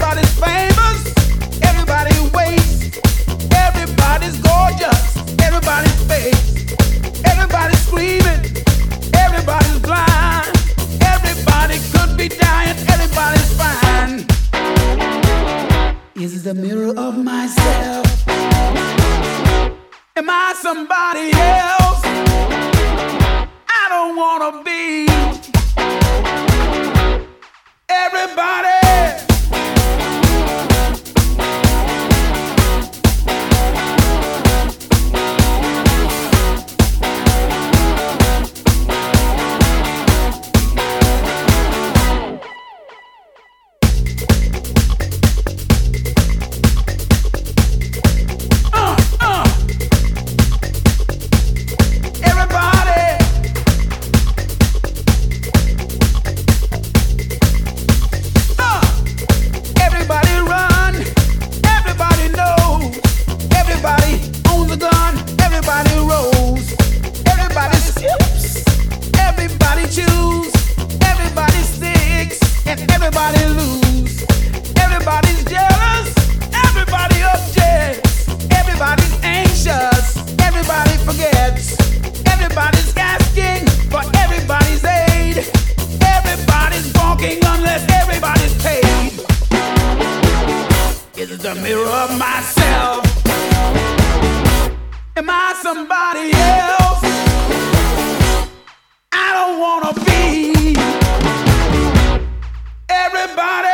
Everybody's famous, everybody waits, everybody's gorgeous, everybody's fake, everybody's screaming, everybody's blind, everybody could be dying, everybody's fine. Is it the mirror of myself? Am I somebody else? I don't wanna be everybody. Everybody lose, everybody's jealous, everybody objects, everybody's anxious, everybody forgets, everybody's asking for everybody's aid, everybody's walking unless everybody's paid. Is it the mirror of myself? Am I somebody else? I don't wanna be everybody.